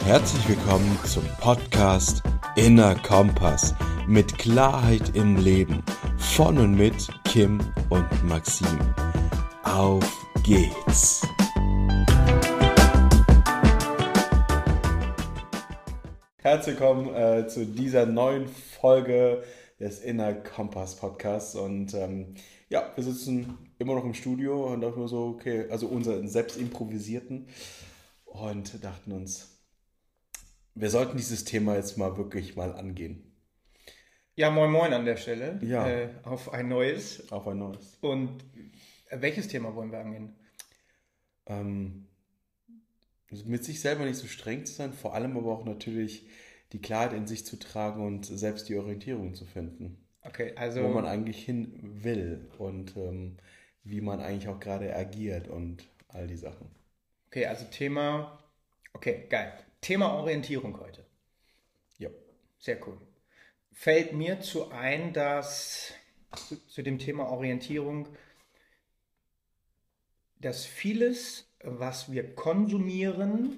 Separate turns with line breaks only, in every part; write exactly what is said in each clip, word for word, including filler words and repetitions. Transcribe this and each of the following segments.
Herzlich willkommen zum Podcast Inner Kompass mit Klarheit im Leben von und mit Kim und Maxim. Auf geht's! Herzlich willkommen äh, zu dieser neuen Folge des Inner Kompass Podcasts und ähm, ja, wir sitzen immer noch im Studio und dachten wir so, okay, also unseren selbst improvisierten und dachten uns, wir sollten dieses Thema jetzt mal wirklich mal angehen.
Ja, moin moin an der Stelle.
Ja.
Äh, auf ein neues.
Auf ein neues.
Und welches Thema wollen wir angehen?
Ähm, mit sich selber nicht so streng zu sein, vor allem aber auch natürlich die Klarheit in sich zu tragen und selbst die Orientierung zu finden.
Okay, also.
Wo man eigentlich hin will und ähm, wie man eigentlich auch gerade agiert und all die Sachen.
Okay, also Thema. Okay, geil. Thema Orientierung heute.
Ja.
Sehr cool. Fällt mir zu ein, dass zu, zu dem Thema Orientierung, dass vieles, was wir konsumieren,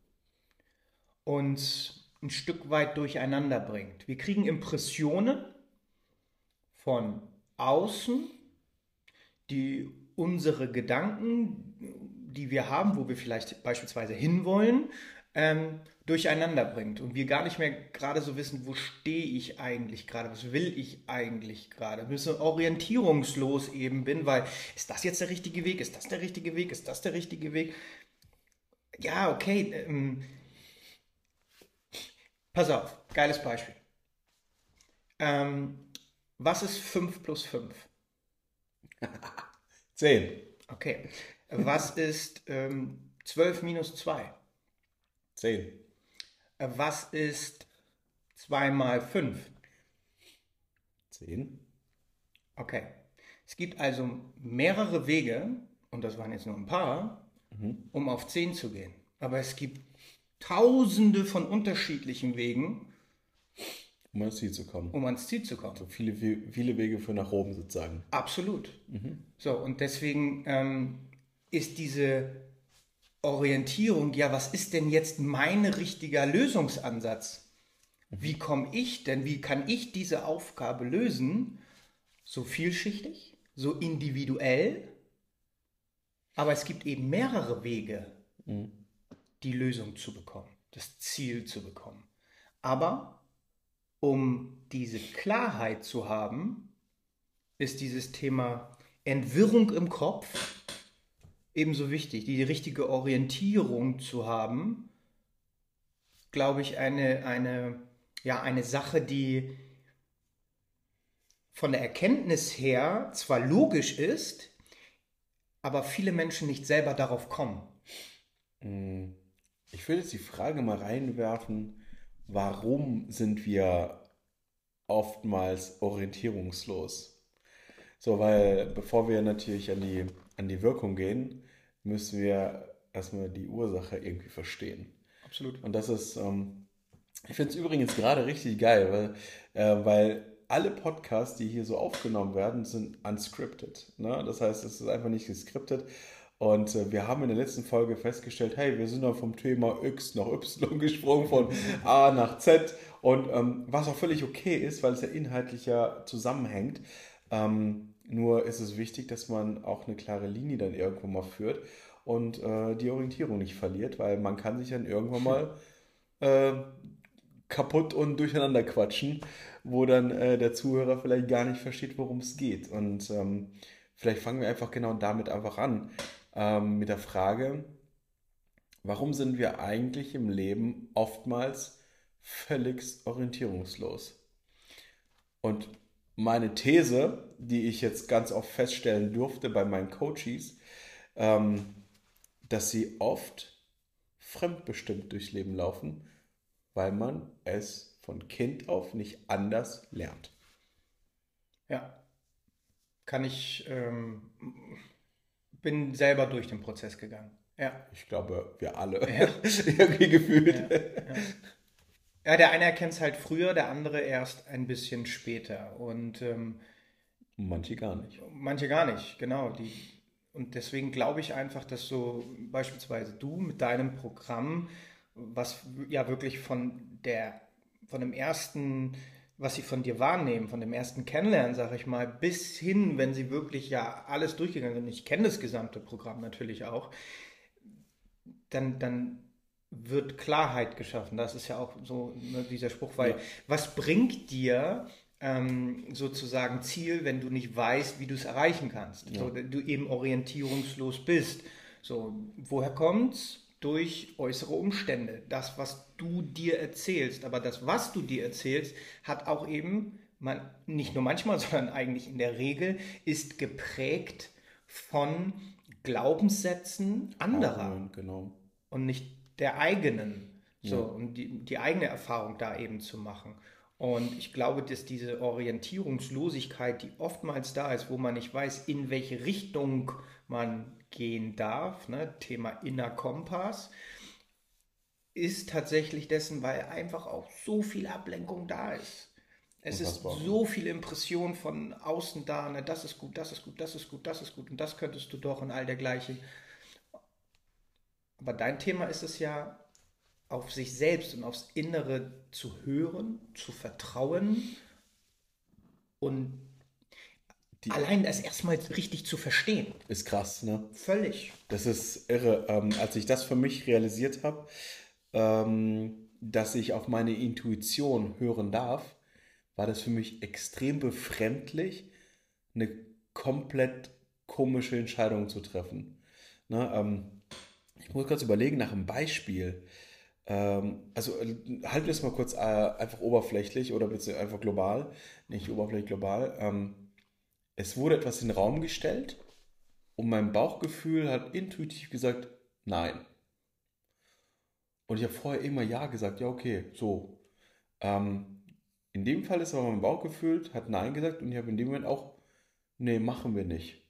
uns ein Stück weit durcheinander bringt. Wir kriegen Impressionen von außen, die unsere Gedanken, die wir haben, wo wir vielleicht beispielsweise hinwollen, ähm, durcheinander bringt und wir gar nicht mehr gerade so wissen, wo stehe ich eigentlich gerade, was will ich eigentlich gerade, ein bisschen orientierungslos eben bin, weil ist das jetzt der richtige Weg, ist das der richtige Weg, ist das der richtige Weg? Ja, okay, ähm, pass auf, geiles Beispiel. Ähm, was ist fünf plus fünf?
zehn.
Okay. Was ist ähm, zwölf minus zwei?
zehn.
Was ist zwei mal fünf?
zehn.
Okay. Es gibt also mehrere Wege, und das waren jetzt nur ein paar,
Mhm.
um auf zehn zu gehen. Aber es gibt tausende von unterschiedlichen Wegen,
Um ans Ziel zu kommen.
um ans Ziel zu kommen.
So viele, viele Wege für nach oben sozusagen.
Absolut.
Mhm.
So, und deswegen ähm, ist diese Orientierung, ja, was ist denn jetzt mein richtiger Lösungsansatz? Wie komme ich denn, wie kann ich diese Aufgabe lösen? So vielschichtig, so individuell, aber es gibt eben mehrere Wege,
Mhm.
die Lösung zu bekommen, das Ziel zu bekommen. Aber um diese Klarheit zu haben, ist dieses Thema Entwirrung im Kopf ebenso wichtig, die richtige Orientierung zu haben, glaube ich, eine, eine, ja, eine Sache, die von der Erkenntnis her zwar logisch ist, aber viele Menschen nicht selber darauf kommen.
Ich will jetzt die Frage mal reinwerfen, warum sind wir oftmals orientierungslos? So, weil bevor wir natürlich an die, an die Wirkung gehen, müssen wir erstmal die Ursache irgendwie verstehen.
Absolut.
Und das ist, ähm, ich finde es übrigens gerade richtig geil, weil, äh, weil alle Podcasts, die hier so aufgenommen werden, sind unscripted. Ne? Das heißt, es ist einfach nicht geskriptet. Und äh, wir haben in der letzten Folge festgestellt, hey, wir sind dann vom Thema X nach Y gesprungen, von A nach Z. Und ähm, was auch völlig okay ist, weil es ja inhaltlich ja zusammenhängt. Ähm, nur ist es wichtig, dass man auch eine klare Linie dann irgendwo mal führt und äh, die Orientierung nicht verliert, weil man kann sich dann irgendwann mal äh, kaputt und durcheinander quatschen, wo dann äh, der Zuhörer vielleicht gar nicht versteht, worum es geht. Und ähm, vielleicht fangen wir einfach genau damit einfach an, ähm, mit der Frage, warum sind wir eigentlich im Leben oftmals völlig orientierungslos? Und meine These, die ich jetzt ganz oft feststellen durfte bei meinen Coaches, ähm, dass sie oft fremdbestimmt durchs Leben laufen, weil man es von Kind auf nicht anders lernt.
Ja, kann ich, ähm, bin selber durch den Prozess gegangen. Ja.
Ich glaube, wir alle
Ja.
irgendwie gefühlt.
Ja, ja. Ja, der eine erkennt es halt früher, der andere erst ein bisschen später. Und ähm,
Manche gar nicht.
manche gar nicht, genau. Die, und deswegen glaube ich einfach, dass so beispielsweise du mit deinem Programm was ja wirklich von der, von dem ersten, was sie von dir wahrnehmen, von dem ersten Kennenlernen, sage ich mal, bis hin, wenn sie wirklich ja alles durchgegangen sind, ich kenne das gesamte Programm natürlich auch, dann, dann wird Klarheit geschaffen. Das ist ja auch so, ne, dieser Spruch, weil
Ja.
was bringt dir ähm, sozusagen Ziel, wenn du nicht weißt, wie du es erreichen kannst?
Ja.
So, du eben orientierungslos bist. So, woher kommt's? Durch äußere Umstände. Das, was du dir erzählst. Aber das, was du dir erzählst, hat auch eben, man, nicht nur manchmal, sondern eigentlich in der Regel, ist geprägt von Glaubenssätzen anderer
Erfahrungen, genau.
und nicht der eigenen. So,
Ja.
und die, die eigene Erfahrung da eben zu machen. Und ich glaube, dass diese Orientierungslosigkeit, die oftmals da ist, wo man nicht weiß, in welche Richtung man gehen darf, ne, Thema Inner Kompass, ist tatsächlich dessen, weil einfach auch so viel Ablenkung da ist. Es
Unfassbar.
ist so viel Impression von außen da, ne, das ist gut, das ist gut, das ist gut, das ist gut und das könntest du doch und all dergleichen. Aber dein Thema ist es ja, auf sich selbst und aufs Innere zu hören, zu vertrauen und
Die
allein das erstmal richtig zu verstehen.
ist krass, ne?
Völlig.
Das ist irre. Ähm, als ich das für mich realisiert habe, ähm, dass ich auf meine Intuition hören darf, war das für mich extrem befremdlich, eine komplett komische Entscheidung zu treffen. Ne, ähm, ich muss kurz überlegen nach einem Beispiel. Ähm, also äh, halten wir es mal kurz äh, einfach oberflächlich oder beziehungsweise einfach global, nicht oberflächlich global. Ähm, es wurde etwas in den Raum gestellt und mein Bauchgefühl hat intuitiv gesagt, nein. Und ich habe vorher immer ja gesagt, ja okay, so. Ähm, in dem Fall ist aber mein Bauchgefühl, hat nein gesagt und ich habe in dem Moment auch, nee, machen wir nicht.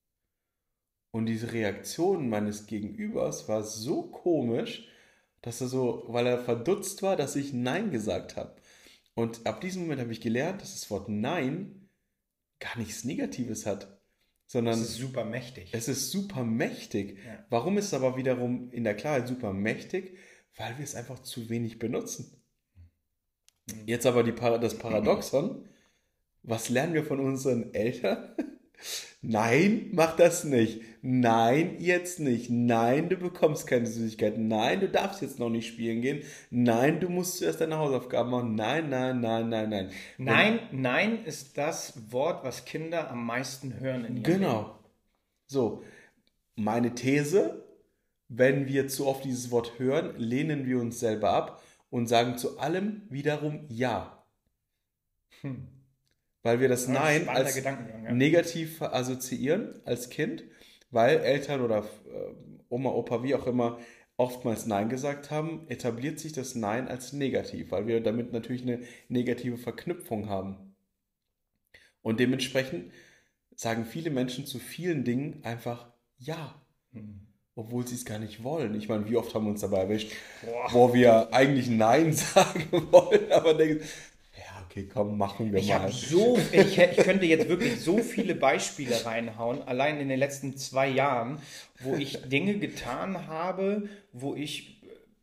Und diese Reaktion meines Gegenübers war so komisch, dass er so, weil er verdutzt war, dass ich Nein gesagt habe. Und ab diesem Moment habe ich gelernt, dass das Wort Nein gar nichts Negatives hat, sondern
Das ist super mächtig.
es ist super mächtig.
Ja.
Warum ist es aber wiederum in der Klarheit super mächtig? Weil wir es einfach zu wenig benutzen. Jetzt aber die, Para- das Paradoxon, was lernen wir von unseren Eltern? Nein, mach das nicht. Nein, jetzt nicht. Nein, du bekommst keine Süßigkeit. Nein, du darfst jetzt noch nicht spielen gehen. Nein, du musst zuerst deine Hausaufgaben machen. Nein, nein, nein, nein, nein.
Nein, nein ist das Wort, was Kinder am meisten hören in ihrem
Genau. So, meine These, wenn wir zu oft dieses Wort hören, lehnen wir uns selber ab und sagen zu allem wiederum Ja.
Hm.
Weil wir das
Ja,
Nein
spannender
als
Gedankengang, ja.
negativ assoziieren als Kind, weil Eltern oder äh, Oma, Opa, wie auch immer, oftmals Nein gesagt haben, etabliert sich das Nein als negativ, weil wir damit natürlich eine negative Verknüpfung haben. Und dementsprechend sagen viele Menschen zu vielen Dingen einfach Ja,
Hm.
obwohl sie es gar nicht wollen. Ich meine, wie oft haben wir uns dabei erwischt,
Boah.
wo wir eigentlich Nein sagen wollen, aber denken, ja, okay, komm, machen wir
Ich
mal.
habe so, ich, ich könnte jetzt wirklich so viele Beispiele reinhauen, allein in den letzten zwei Jahren, wo ich Dinge getan habe, wo ich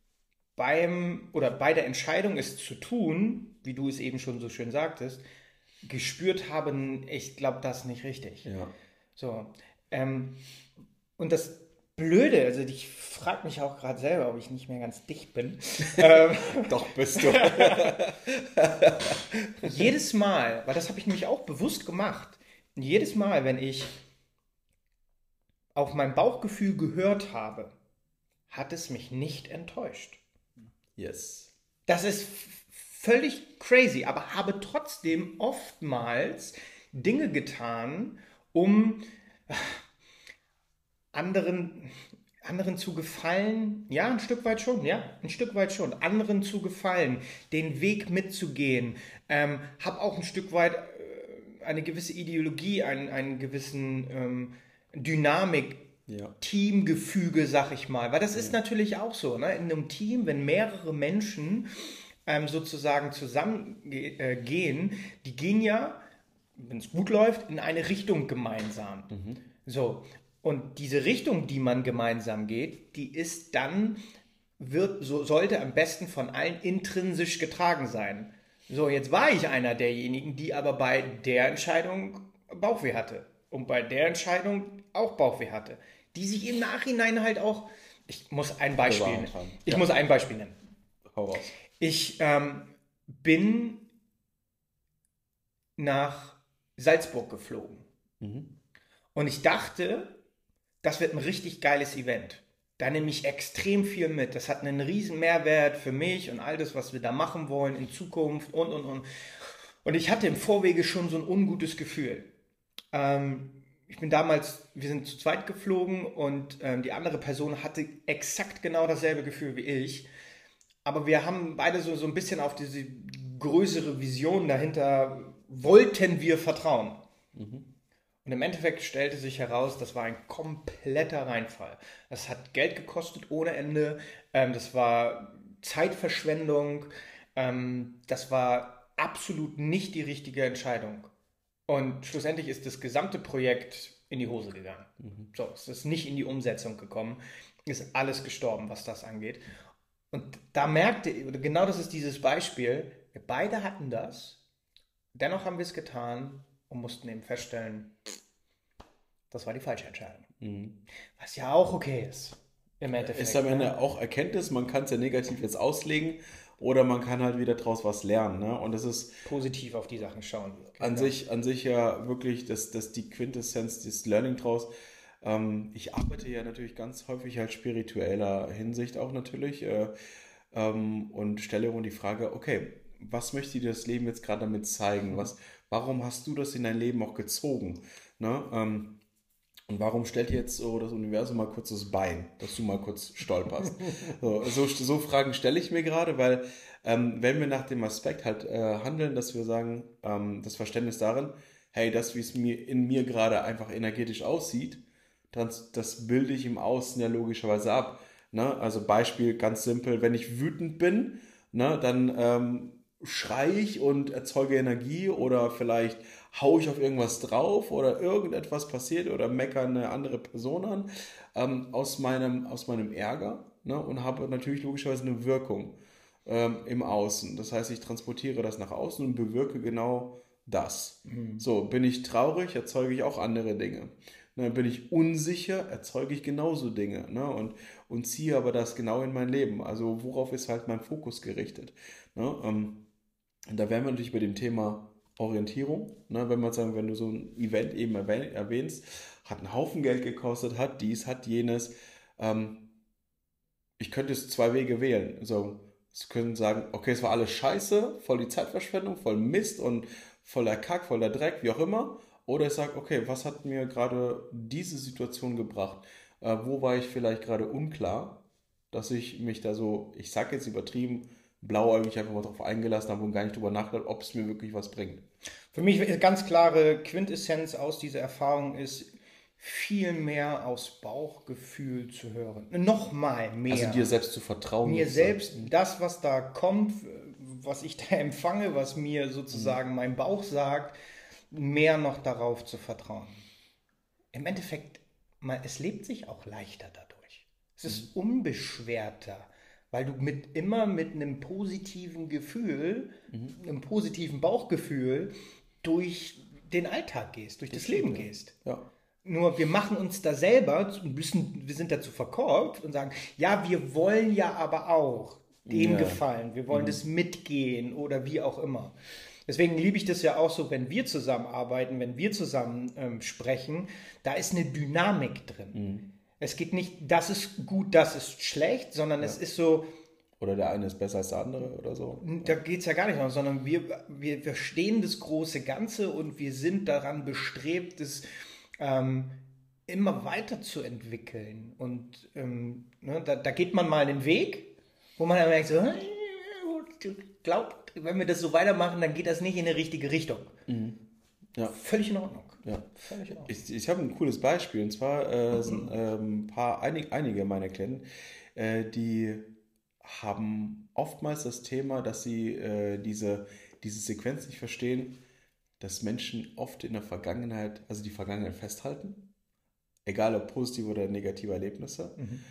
beim oder bei der Entscheidung, es zu tun, wie du es eben schon so schön sagtest, gespürt habe, ich glaube, das ist nicht richtig.
Ja.
So, ähm, und das Blöde, also ich frage mich auch gerade selber, ob ich nicht mehr ganz dicht bin. ähm,
Doch, bist du.
jedes Mal, weil das habe ich nämlich auch bewusst gemacht, jedes Mal, wenn ich auf mein Bauchgefühl gehört habe, hat es mich nicht enttäuscht.
Yes.
Das ist f- völlig crazy, aber habe trotzdem oftmals Dinge getan, um äh, anderen, anderen zu gefallen. Ja, ein Stück weit schon, ja, ein Stück weit schon. Anderen zu gefallen, den Weg mitzugehen. Ähm, habe auch ein Stück weit äh, eine gewisse Ideologie, einen, einen gewissen ähm, Dynamik,
Ja.
Teamgefüge, sag ich mal. Weil das ist natürlich auch so, ne? In einem Team, wenn mehrere Menschen ähm, sozusagen zusammengehen, äh, gehen, die gehen ja, wenn es gut läuft, in eine Richtung gemeinsam. So. Und diese Richtung, die man gemeinsam geht, die ist dann wird, so sollte am besten von allen intrinsisch getragen sein. So, jetzt war ich einer derjenigen, die aber bei der Entscheidung Bauchweh hatte und bei der Entscheidung auch Bauchweh hatte, die sich im Nachhinein halt auch, ich muss ein Beispiel nennen. Ich
ja.
muss ein Beispiel nennen.
Hau raus.
Ich ähm, bin nach Salzburg geflogen. Mhm. Und ich dachte, das wird ein richtig geiles Event. Da nehme ich extrem viel mit. Das hat einen riesen Mehrwert für mich und all das, was wir da machen wollen in Zukunft und, und, und. Und ich hatte im Vorwege schon so ein ungutes Gefühl. Ähm, ich bin damals, wir sind zu zweit geflogen und ähm, die andere Person hatte exakt genau dasselbe Gefühl wie ich. Aber wir haben beide so, so ein bisschen auf diese größere Vision dahinter, wollten wir vertrauen. Mhm. Und im Endeffekt stellte sich heraus, das war ein kompletter Reinfall. Das hat Geld gekostet ohne Ende. Ähm, das war Zeitverschwendung. Ähm, das war absolut nicht die richtige Entscheidung. Und schlussendlich ist das gesamte Projekt in die Hose gegangen. Mhm. So, es ist nicht in die Umsetzung gekommen. Ist alles gestorben, was das angeht. Und da merkte, genau das ist dieses Beispiel, wir beide hatten das, dennoch haben wir es getan und mussten eben feststellen, das war die falsche Entscheidung. Mhm. Was ja auch okay ist, im Endeffekt.
Ist am Ende auch Erkenntnis, man kann es ja negativ jetzt auslegen oder man kann halt wieder draus was lernen. Ne? Und das ist
positiv auf die Sachen schauen.
An sich, an sich ja wirklich das, das die Quintessenz, das Learning draus. Ähm, ich arbeite ja natürlich ganz häufig halt spiritueller Hinsicht auch natürlich äh, ähm, und stelle immer die Frage, okay, was möchte dir das Leben jetzt gerade damit zeigen? Was, warum hast du das in dein Leben auch gezogen? Ne? Ähm, und warum stellt dir jetzt so das Universum mal kurz das Bein, dass du mal kurz stolperst? so, so, so Fragen stelle ich mir gerade, weil ähm, wenn wir nach dem Aspekt halt äh, handeln, dass wir sagen, ähm, das Verständnis darin, hey, das, wie es mir in mir gerade einfach energetisch aussieht, das, das bilde ich im Außen ja logischerweise ab. Ne? Also Beispiel ganz simpel, wenn ich wütend bin, ne, dann ähm, schreie ich und erzeuge Energie oder vielleicht haue ich auf irgendwas drauf oder irgendetwas passiert oder meckere eine andere Person an ähm, aus, meinem, aus meinem Ärger, ne, und habe natürlich logischerweise eine Wirkung ähm, im Außen. Das heißt, ich transportiere das nach außen und bewirke genau das. Mhm. So, bin ich traurig, erzeuge ich auch andere Dinge. Ne, bin ich unsicher, erzeuge ich genauso Dinge, ne, und, und ziehe aber das genau in mein Leben. Also worauf ist halt mein Fokus gerichtet? Ne, ähm, und da wären wir natürlich bei dem Thema Orientierung. Ne, wenn man sagen, wenn du so ein Event eben erwähnst, hat einen Haufen Geld gekostet, hat dies, hat jenes. Ähm, ich könnte es zwei Wege wählen. Also, Sie können sagen, okay, es war alles scheiße, voll die Zeitverschwendung, voll Mist und voller Kack, voller Dreck, wie auch immer. Oder ich sage, okay, was hat mir gerade diese Situation gebracht? Äh, wo war ich vielleicht gerade unklar, dass ich mich da so, ich sage jetzt übertrieben, blauäugig einfach mal drauf eingelassen habe und gar nicht drüber nachgedacht, ob es mir wirklich was bringt.
Für mich eine ganz klare Quintessenz aus dieser Erfahrung ist, viel mehr aus Bauchgefühl zu hören. Nochmal mehr.
Also dir selbst zu vertrauen.
Mir selbst, das, was da kommt, was ich da empfange, was mir sozusagen mhm. mein Bauch sagt, mehr noch darauf zu vertrauen. Im Endeffekt, es lebt sich auch leichter dadurch. Es ist mhm. unbeschwerter, weil du mit, immer mit einem positiven Gefühl, mhm. einem positiven Bauchgefühl durch den Alltag gehst, durch das, das Leben ja. gehst. Ja. Nur wir machen uns da selber, müssen, wir sind dazu verkorkt und sagen, ja, wir wollen ja aber auch dem ja. gefallen, wir wollen mhm. das mitgehen oder wie auch immer. Deswegen liebe ich das ja auch so, wenn wir zusammenarbeiten, wenn wir zusammen ähm, sprechen, da ist eine Dynamik drin. Mhm. Es geht nicht, das ist gut, das ist schlecht, sondern ja. es ist so...
Oder der eine ist besser als der andere oder so.
Da geht es ja gar nicht noch, sondern wir, wir verstehen das große Ganze und wir sind daran bestrebt, das ähm, immer weiter zu entwickeln. Und ähm, ne, da, da geht man mal einen Weg, wo man dann merkt, so, glaubt, wenn wir das so weitermachen, dann geht das nicht in die richtige Richtung. Mhm. Ja. Völlig in Ordnung.
Ja. Völlig in Ordnung. Ich, ich habe ein cooles Beispiel, und zwar äh, mhm. sind äh, ein paar, einig, einige meiner Klienten, äh, die haben oftmals das Thema, dass sie äh, diese, diese Sequenz nicht verstehen, dass Menschen oft in der Vergangenheit, also die Vergangenheit festhalten, egal ob positive oder negative Erlebnisse, mhm.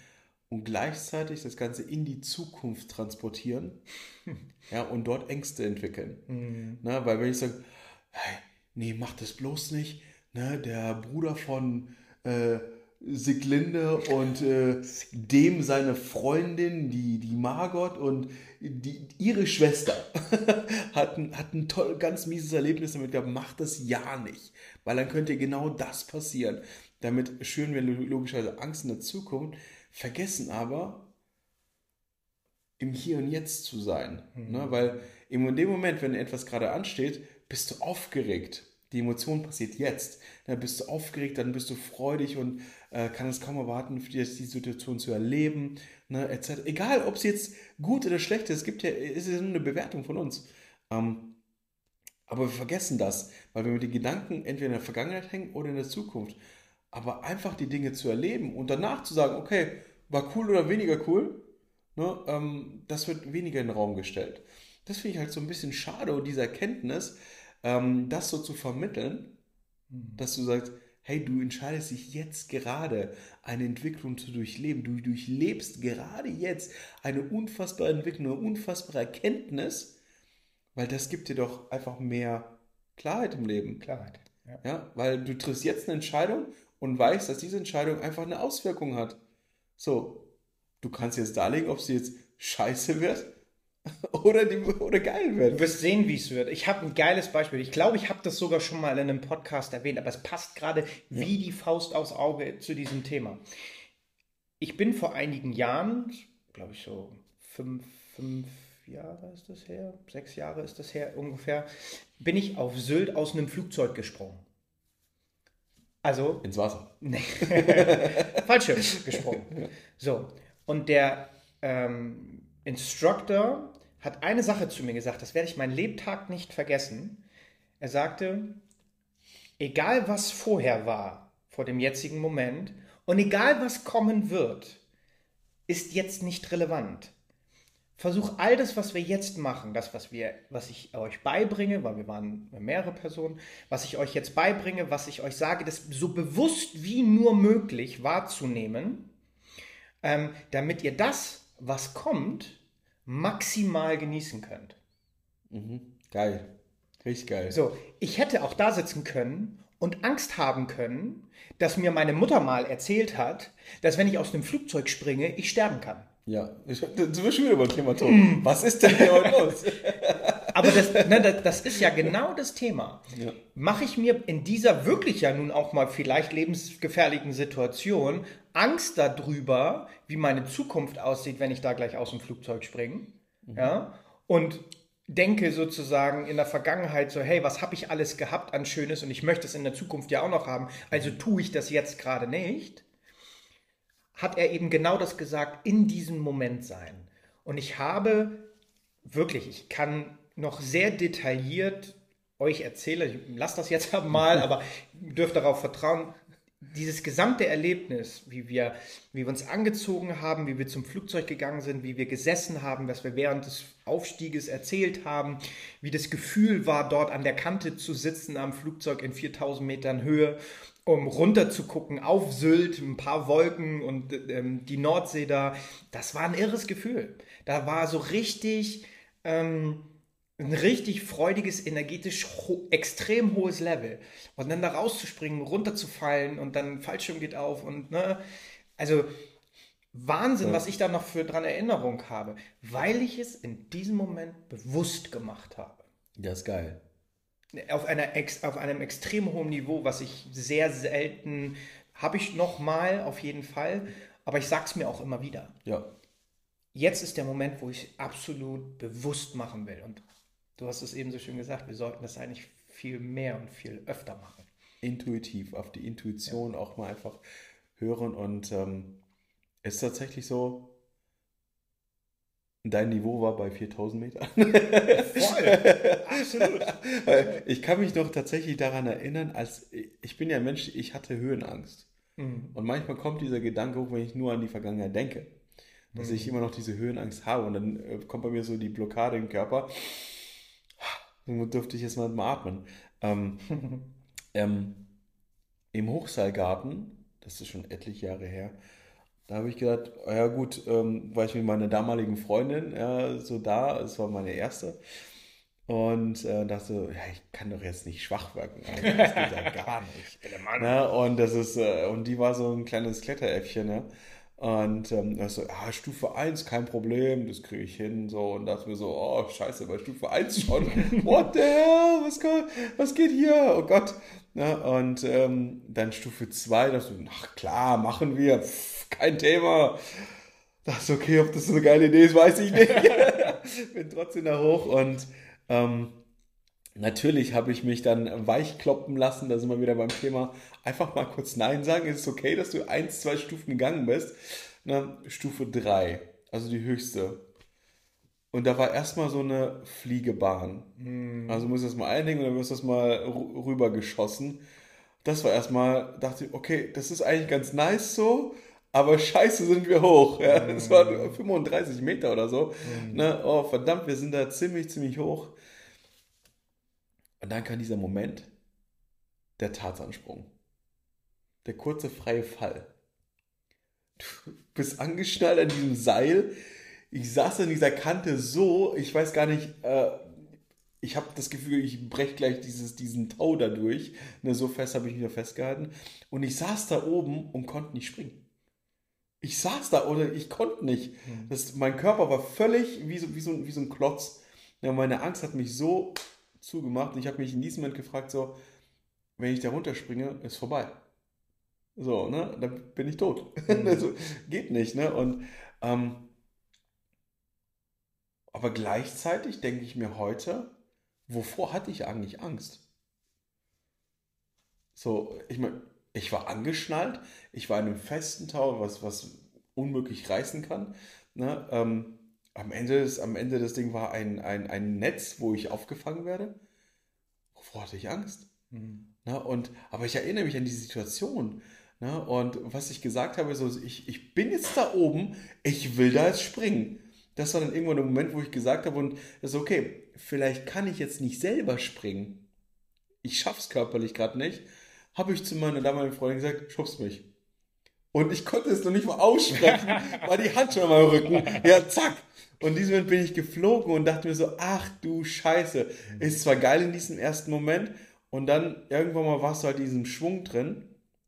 und gleichzeitig das Ganze in die Zukunft transportieren, ja, und dort Ängste entwickeln.
Mhm.
Ne, weil wenn ich sage, hey, nee, mach das bloß nicht, ne, der Bruder von äh, Sieglinde und äh, dem seine Freundin, die, die Margot und die, ihre Schwester hatten, hatten ein toll, ganz mieses Erlebnis damit gehabt, mach das ja nicht, weil dann könnte genau das passieren. Damit schüren wir logischerweise Angst in der Zukunft, vergessen aber, im Hier und Jetzt zu sein.
Mhm.
Ne? Weil in dem Moment, wenn etwas gerade ansteht, bist du aufgeregt. Die Emotion passiert jetzt. Dann bist du aufgeregt, dann bist du freudig und äh, kann es kaum erwarten, für die, die Situation zu erleben. Ne, et cetera. Egal, ob es jetzt gut oder schlecht ist, es gibt ja, es ist ja nur eine Bewertung von uns. Ähm, aber wir vergessen das, weil wir mit den Gedanken entweder in der Vergangenheit hängen oder in der Zukunft. Aber einfach die Dinge zu erleben und danach zu sagen, okay, war cool oder weniger cool, ne, ähm, das wird weniger in den Raum gestellt. Das finde ich halt so ein bisschen schade und diese Erkenntnis, ähm, das so zu vermitteln, dass du sagst, hey, du entscheidest dich jetzt gerade, eine Entwicklung zu durchleben. Du durchlebst gerade jetzt eine unfassbare Entwicklung, eine unfassbare Erkenntnis, weil das gibt dir doch einfach mehr Klarheit im Leben.
Klarheit. Ja.
Ja, weil du triffst jetzt eine Entscheidung und weißt, dass diese Entscheidung einfach eine Auswirkung hat. So, du kannst jetzt darlegen, ob sie jetzt scheiße wird oder, die, oder geil
Du
wird.
wirst sehen, wie es wird. Ich habe ein geiles Beispiel. Ich glaube, ich habe das sogar schon mal in einem Podcast erwähnt, aber es passt gerade wie die Faust aufs Auge zu diesem Thema. Ich bin vor einigen Jahren, glaube ich so fünf, fünf Jahre ist das her, sechs Jahre ist das her ungefähr, bin ich auf Sylt aus einem Flugzeug gesprungen. Also
Ins Wasser.
Nee. Fallschirm gesprungen. So, und der ähm, Instructor hat eine Sache zu mir gesagt, das werde ich meinen Lebtag nicht vergessen. Er sagte, egal was vorher war, vor dem jetzigen Moment, und egal was kommen wird, ist jetzt nicht relevant. Versuch all das, was wir jetzt machen, das, was, wir, was ich euch beibringe, weil wir waren mehrere Personen, was ich euch jetzt beibringe, was ich euch sage, das so bewusst wie nur möglich wahrzunehmen, ähm, damit ihr das, was kommt, maximal genießen könnt.
Mhm. Geil. Richtig geil.
So, ich hätte auch da sitzen können und Angst haben können, dass mir meine Mutter mal erzählt hat, dass wenn ich aus einem Flugzeug springe, ich sterben kann.
Ja, ich, jetzt sind wir schon wieder beim Thema Tod. Was ist denn hier heute los?
Aber das, ne, das, das ist ja genau das Thema.
Ja.
Mache ich mir in dieser wirklich ja nun auch mal vielleicht lebensgefährlichen Situation Angst darüber, wie meine Zukunft aussieht, wenn ich da gleich aus dem Flugzeug springe? Mhm. Ja? Und denke sozusagen in der Vergangenheit so, hey, was habe ich alles gehabt an Schönes und ich möchte es in der Zukunft ja auch noch haben, also tue ich das jetzt gerade nicht, hat er eben genau das gesagt, in diesem Moment sein. Und ich habe wirklich, ich kann noch sehr detailliert euch erzählen, ich lasse das jetzt mal, aber ihr dürft darauf vertrauen, dieses gesamte Erlebnis, wie wir, wie wir uns angezogen haben, wie wir zum Flugzeug gegangen sind, wie wir gesessen haben, was wir während des Aufstieges erzählt haben, wie das Gefühl war, dort an der Kante zu sitzen am Flugzeug in viertausend Metern Höhe, um runter zu gucken auf Sylt, ein paar Wolken und ähm, die Nordsee da. Das war ein irres Gefühl. Da war so richtig ähm, ein richtig freudiges, energetisch ho- extrem hohes Level. Und dann da rauszuspringen, runterzufallen und dann Fallschirm geht auf und ne, also Wahnsinn,
Ja.
was ich da noch für dran Erinnerung habe, weil ich es in diesem Moment bewusst gemacht habe.
Ja, ist geil.
Auf, einer, ex- auf einem extrem hohen Niveau, was ich sehr selten, habe ich noch mal auf jeden Fall, aber ich sage es mir auch immer wieder.
Ja.
Jetzt ist der Moment, wo ich es absolut bewusst machen will. Und du hast es eben so schön gesagt, wir sollten das eigentlich viel mehr und viel öfter machen.
Intuitiv, auf die Intuition auch mal einfach hören und ähm, es ist tatsächlich so, dein Niveau war bei viertausend Metern.
Voll, absolut.
Ich kann mich noch tatsächlich daran erinnern, als ich bin ja ein Mensch, ich hatte Höhenangst.
Mhm.
Und manchmal kommt dieser Gedanke hoch, wenn ich nur an die Vergangenheit denke, dass
Mhm.
ich immer noch diese Höhenangst habe und dann äh, kommt bei mir so die Blockade im Körper. Dann dürfte ich jetzt mal mal atmen. Ähm, ähm, Im Hochseilgarten, das ist schon etliche Jahre her, Da habe ich gedacht, oh ja gut, ähm, war ich mit meiner damaligen Freundin äh, so da, es war meine erste. Und äh, dachte, ja, ich kann doch jetzt nicht schwach wirken. Also, das geht ja gar nicht.
Ich bin der Mann.
Ne? Und das ist, äh, und die war so ein kleines Kletteräffchen, ne? Und ähm, da so, ah, Stufe eins, kein Problem, das kriege ich hin. So, und dachte mir so, oh, scheiße, bei Stufe eins schon. What the hell? Was, go- was geht hier? Oh Gott. Ne? Und ähm, dann Stufe zwei, dachte ich, ach klar, machen wir. Pff, kein Thema. Das ist okay, ob das so eine geile Idee ist, weiß ich nicht. Bin trotzdem da hoch und ähm, natürlich habe ich mich dann weichkloppen lassen, da sind wir wieder beim Thema. Einfach mal kurz Nein sagen. Ist es okay, dass du eins, zwei Stufen gegangen bist? Na, Stufe drei, also die höchste. Und da war erstmal so eine Fliegebahn. Also du musst das mal einhängen und dann wirst du das mal rü- rübergeschossen. Das war erstmal, dachte ich, okay, das ist eigentlich ganz nice so, aber scheiße sind wir hoch. Ja, das waren fünfunddreißig Meter oder so. Ne? Oh, verdammt, wir sind da ziemlich, ziemlich hoch. Und dann kam dieser Moment, der Tarzansprung. Der kurze freie Fall. Du bist angeschnallt an diesem Seil. Ich saß an dieser Kante so, ich weiß gar nicht, äh, ich habe das Gefühl, ich breche gleich dieses, diesen Tau da durch. Ne, so fest habe ich mich da festgehalten. Und ich saß da oben und konnte nicht springen. Ich saß da oder ich konnte nicht. Das, mein Körper war völlig wie so, wie so, wie so ein Klotz. Ja, meine Angst hat mich so zugemacht. Und ich habe mich in diesem Moment gefragt, so, wenn ich da runterspringe, ist vorbei. So, ne, dann bin ich tot. Also, geht nicht, ne? Und, ähm, aber gleichzeitig denke ich mir heute, wovor hatte ich eigentlich Angst? So, ich meine, ich war angeschnallt, ich war in einem festen Tau, was, was unmöglich reißen kann. Ne? Ähm, am Ende des, am Ende des Ding war ein, ein, ein Netz, wo ich aufgefangen werde. Wovor hatte ich Angst? Ne? Und, aber ich erinnere mich an die Situation. Ne? Und was ich gesagt habe, so, ich, ich bin jetzt da oben, ich will da jetzt springen. Das war dann irgendwann der Moment, wo ich gesagt habe, und das ist okay, vielleicht kann ich jetzt nicht selber springen. Ich schaff's körperlich gerade nicht. Habe ich zu meiner damaligen Freundin gesagt, schubst mich. Und ich konnte es noch nicht mal aussprechen, war die Hand schon an meinem Rücken. Ja, zack. Und in diesem Moment bin ich geflogen und dachte mir so, ach du Scheiße. Ist zwar geil in diesem ersten Moment und dann irgendwann mal warst du halt in diesem Schwung drin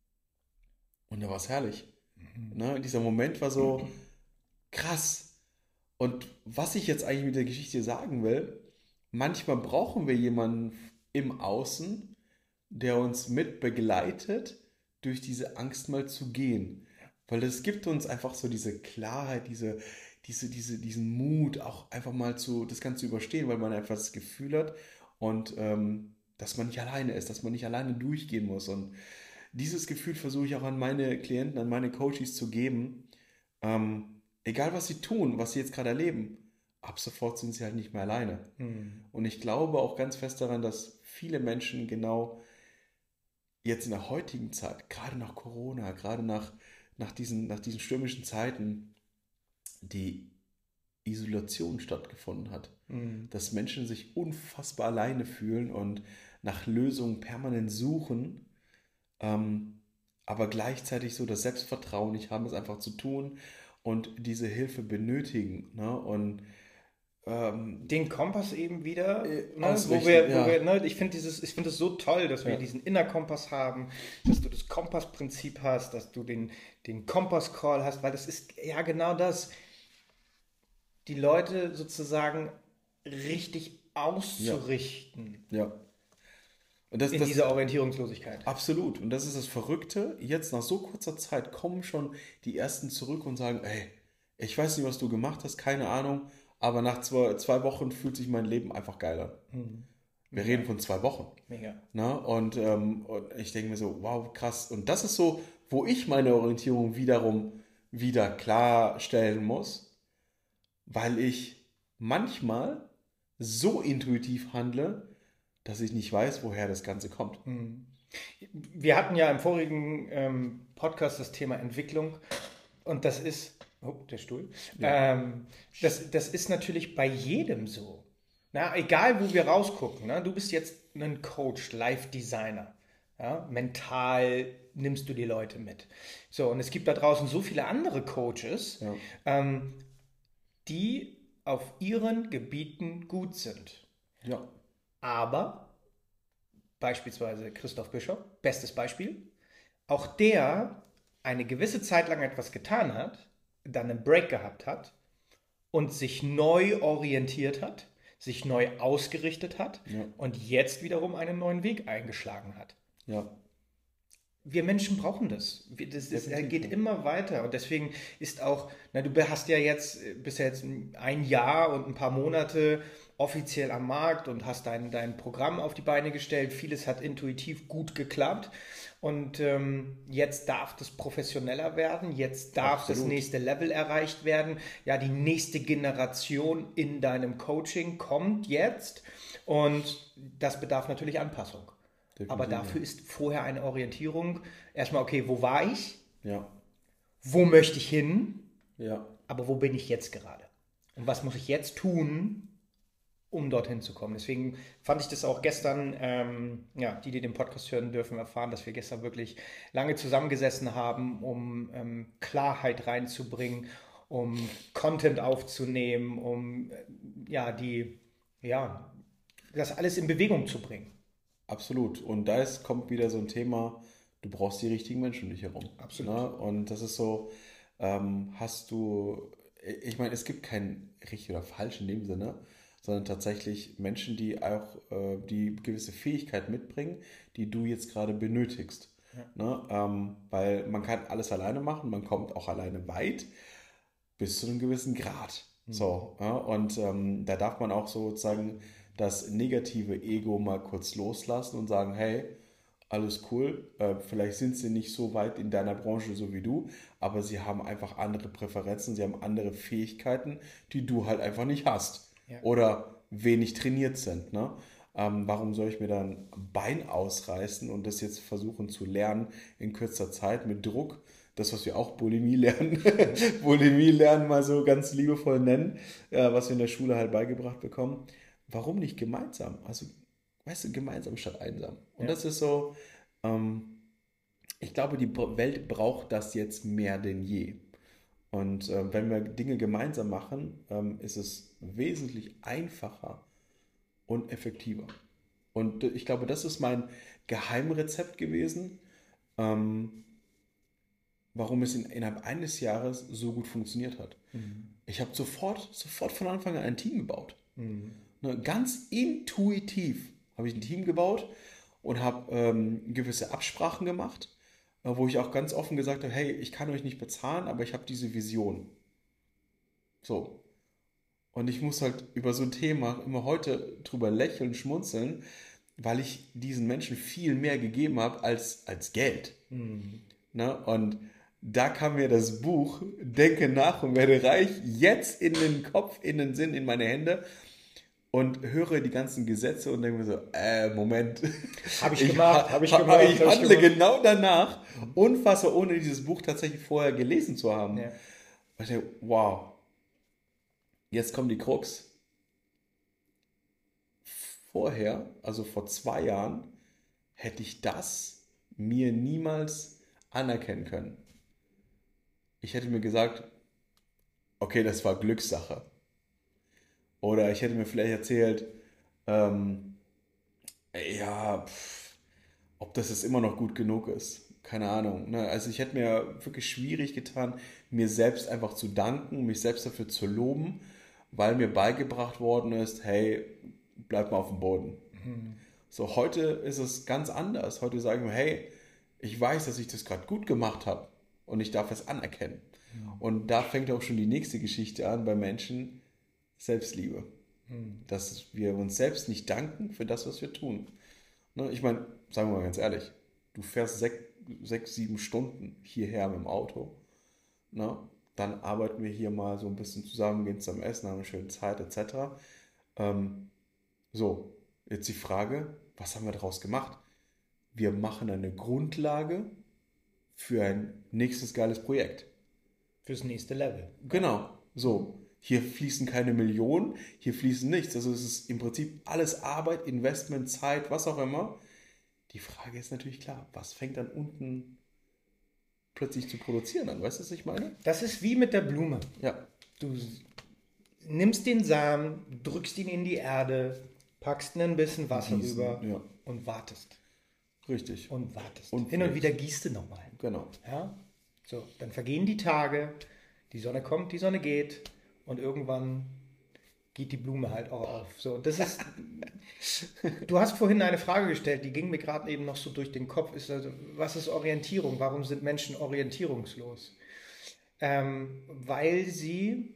und da war es herrlich. Ne? Dieser Moment war so krass. Und was ich jetzt eigentlich mit der Geschichte sagen will, manchmal brauchen wir jemanden im Außen, der uns mit begleitet, durch diese Angst mal zu gehen. Weil es gibt uns einfach so diese Klarheit, diese, diese, diese, diesen Mut, auch einfach mal zu, das Ganze zu überstehen, weil man einfach das Gefühl hat und ähm, dass man nicht alleine ist, dass man nicht alleine durchgehen muss. Und dieses Gefühl versuche ich auch an meine Klienten, an meine Coaches zu geben. Ähm, egal was sie tun, was sie jetzt gerade erleben, ab sofort sind sie halt nicht mehr alleine.
Mhm.
Und ich glaube auch ganz fest daran, dass viele Menschen genau jetzt in der heutigen Zeit, gerade nach Corona, gerade nach, nach, diesen, nach diesen stürmischen Zeiten, die Isolation stattgefunden hat.
Mhm.
Dass Menschen sich unfassbar alleine fühlen und nach Lösungen permanent suchen, ähm, aber gleichzeitig so das Selbstvertrauen nicht haben, es einfach zu tun und diese Hilfe benötigen. Ne? Und ähm,
Den Kompass eben wieder,
Äh,
ne, wo
ausrichten,
wir, wo
ja.
wir, ne, ich finde dieses, ich finde es so toll, dass wir
Ja.
diesen Innerkompass haben, dass du das Kompassprinzip hast, dass du den, den Kompass-Call hast, weil das ist ja genau das, die Leute sozusagen richtig auszurichten
ja. Und das,
in
das,
dieser Orientierungslosigkeit.
absolut. Und das ist das Verrückte. Jetzt nach so kurzer Zeit kommen schon die Ersten zurück und sagen, ey, ich weiß nicht, was du gemacht hast, keine Ahnung, aber nach zwei, zwei Wochen fühlt sich mein Leben einfach geiler. Wir reden von zwei Wochen.
Mega.
Ne? Und, ähm, und ich denke mir so, wow, krass. Und das ist so, wo ich meine Orientierung wiederum wieder klarstellen muss, weil ich manchmal so intuitiv handle, dass ich nicht weiß, woher das Ganze kommt.
Wir hatten ja im vorigen ähm, Podcast das Thema Entwicklung und das ist, oh, der Stuhl, ähm, das, das ist natürlich bei jedem so. Na, egal, wo wir rausgucken, ne? Du bist jetzt ein Coach, Live-Designer. Ja, mental nimmst du die Leute mit. So, und es gibt da draußen so viele andere Coaches,
Ja.
ähm, die auf ihren Gebieten gut sind.
Ja.
Aber beispielsweise Christoph Bischof, bestes Beispiel, auch der eine gewisse Zeit lang etwas getan hat, dann einen Break gehabt hat und sich neu orientiert hat, sich neu ausgerichtet hat
Ja.
und jetzt wiederum einen neuen Weg eingeschlagen hat.
Ja.
Wir Menschen brauchen das. Wir- Das, das
Definitiv,
geht
ja.
immer weiter. Und deswegen ist auch, na, du hast ja jetzt, bist ja jetzt ein Jahr und ein paar Monate offiziell am Markt und hast dein, dein Programm auf die Beine gestellt. Vieles hat intuitiv gut geklappt. Und ähm, jetzt darf das professioneller werden. Jetzt darf das
Absolut.
nächste Level erreicht werden. Ja, die nächste Generation in deinem Coaching kommt jetzt. Und das bedarf natürlich Anpassung. Aber
Definitiv,
dafür ist vorher eine Orientierung. Erstmal, okay, wo war ich?
Ja.
Wo möchte ich hin?
Ja.
Aber wo bin ich jetzt gerade? Und was muss ich jetzt tun, um dorthin zu kommen? Deswegen fand ich das auch gestern, ähm, ja, die, die den Podcast hören dürfen, erfahren, dass wir gestern wirklich lange zusammengesessen haben, um ähm, Klarheit reinzubringen, um Content aufzunehmen, um äh, ja, die, ja, das alles in Bewegung zu bringen.
Absolut. Und da ist, kommt wieder so ein Thema, du brauchst die richtigen Menschen um dich herum.
Absolut.
Ne? Und das ist so, ähm, hast du, ich meine, es gibt kein richtig oder falsch in dem Sinne, sondern tatsächlich Menschen, die auch äh, die gewisse Fähigkeit mitbringen, die du jetzt gerade benötigst.
Ja.
Ne? Ähm, weil man kann alles alleine machen, man kommt auch alleine weit bis zu einem gewissen Grad.
Mhm.
So, ja? Und ähm, da darf man auch sozusagen das negative Ego mal kurz loslassen und sagen, hey, alles cool, äh, vielleicht sind sie nicht so weit in deiner Branche so wie du, aber sie haben einfach andere Präferenzen, sie haben andere Fähigkeiten, die du halt einfach nicht hast
Ja.
oder wenig trainiert sind. Ne? Ähm, warum soll ich mir dann Bein ausreißen und das jetzt versuchen zu lernen in kürzer Zeit mit Druck? Das, was wir auch Bulimie lernen, Bulimie lernen mal so ganz liebevoll nennen, äh, was wir in der Schule halt beigebracht bekommen. Warum nicht gemeinsam? Also, weißt du, gemeinsam statt einsam. Und
Ja.
das ist so, ähm, ich glaube, die Welt braucht das jetzt mehr denn je. Und äh, wenn wir Dinge gemeinsam machen, ähm, ist es wesentlich einfacher und effektiver. Und ich glaube, das ist mein Geheimrezept gewesen, ähm, warum es in, innerhalb eines Jahres so gut funktioniert hat.
Mhm.
Ich habe sofort, sofort von Anfang an ein Team gebaut.
Mhm.
Ne, ganz intuitiv habe ich ein Team gebaut und habe ähm, gewisse Absprachen gemacht, äh, wo ich auch ganz offen gesagt habe, hey, ich kann euch nicht bezahlen, aber ich habe diese Vision. So. Und ich muss halt über so ein Thema immer heute drüber lächeln, schmunzeln, weil ich diesen Menschen viel mehr gegeben habe als, als Geld.
Mhm.
Ne? Und da kam mir das Buch Denke nach und werde reich jetzt in den Kopf, in den Sinn, in meine Hände und höre die ganzen Gesetze und denke mir so, äh, Moment.
Habe ich gemacht, habe ich
ha-
gemacht.
Ich
hab
handle
gemacht.
genau danach, unfassbar, ohne dieses Buch tatsächlich vorher gelesen zu haben.
Ja.
Und ich denke, wow, jetzt kommt die Krux. Vorher, also vor zwei Jahren, hätte ich das mir niemals anerkennen können. Ich hätte mir gesagt, okay, das war Glückssache. Oder ich hätte mir vielleicht erzählt, ähm, ja, pff, ob das jetzt immer noch gut genug ist. Keine Ahnung. Ne? Also ich hätte mir wirklich schwierig getan, mir selbst einfach zu danken, mich selbst dafür zu loben, weil mir beigebracht worden ist, hey, bleib mal auf dem Boden.
Mhm.
So, heute ist es ganz anders. Heute sage ich mir, hey, ich weiß, dass ich das gerade gut gemacht habe und ich darf es anerkennen.
Mhm.
Und da fängt auch schon die nächste Geschichte an bei Menschen, Selbstliebe.
Mhm.
Dass wir uns selbst nicht danken für das, was wir tun. Ne? Ich meine, sagen wir mal ganz ehrlich, du fährst sechs, sechs sieben Stunden hierher mit dem Auto. Ne? Dann arbeiten wir hier mal so ein bisschen zusammen, gehen zum Essen, haben eine schöne Zeit et cetera. Ähm, so, jetzt die Frage, was haben wir daraus gemacht? Wir machen eine Grundlage für ein nächstes geiles Projekt.
Fürs nächste Level.
Genau, so. Hier fließen keine Millionen, hier fließen nichts. Also es ist im Prinzip alles Arbeit, Investment, Zeit, was auch immer, Die Frage ist natürlich klar, was fängt dann unten plötzlich zu produzieren an? Weißt du, was ich meine?
Das ist wie mit der Blume.
Ja.
Du nimmst den Samen, drückst ihn in die Erde, packst ein bisschen Wasser
Gießen,
rüber
ja.
und wartest.
Richtig.
Und wartest.
Und
Hin und
pflegst.
wieder gießt du nochmal.
Genau.
Ja? So, dann vergehen die Tage, die Sonne kommt, die Sonne geht und irgendwann geht die Blume halt auch auf. So, das ist. Du hast vorhin eine Frage gestellt, die ging mir gerade eben noch so durch den Kopf. Ist also, was ist Orientierung? Warum sind Menschen orientierungslos? Ähm, weil sie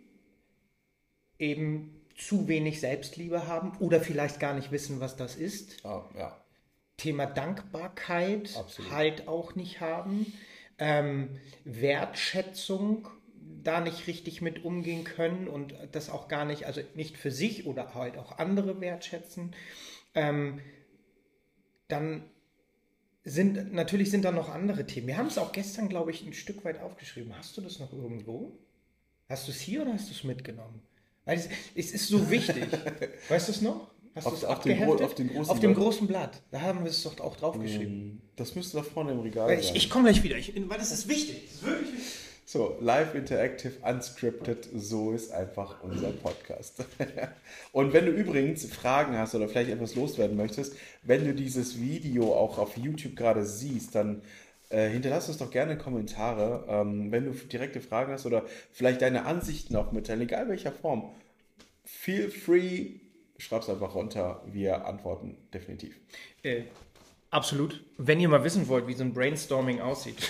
eben zu wenig Selbstliebe haben oder vielleicht gar nicht wissen, was das ist.
Ah, ja.
Thema Dankbarkeit
Absolut.
halt auch nicht haben. Ähm, Wertschätzung da nicht richtig mit umgehen können und das auch gar nicht, also nicht für sich oder halt auch andere wertschätzen. Ähm, dann sind, natürlich sind da noch andere Themen. Wir haben es auch gestern, glaube ich, ein Stück weit aufgeschrieben. Hast du das noch irgendwo? Hast du es hier oder hast du es mitgenommen? Weil es, es ist so wichtig. Weißt du es noch? Hast
Auf,
du es
auf, dem,
abgeheftet?
Gro- auf dem großen
Auf dem
Blatt.
großen Blatt. Da haben wir es doch auch draufgeschrieben.
Das müsste da vorne im Regal
Weil
sein.
Ich, ich komme gleich wieder, ich, weil das ist wichtig. Das ist wirklich wichtig.
So, live, interactive, unscripted, so ist einfach unser Podcast. Und wenn du übrigens Fragen hast oder vielleicht etwas loswerden möchtest, wenn du dieses Video auch auf YouTube gerade siehst, dann äh, hinterlass uns doch gerne Kommentare. Ähm, wenn du direkte Fragen hast oder vielleicht deine Ansichten auch mitteilen, egal welcher Form, feel free, schreib's einfach runter, wir antworten definitiv.
Äh, absolut. Wenn ihr mal wissen wollt, wie so ein Brainstorming aussieht,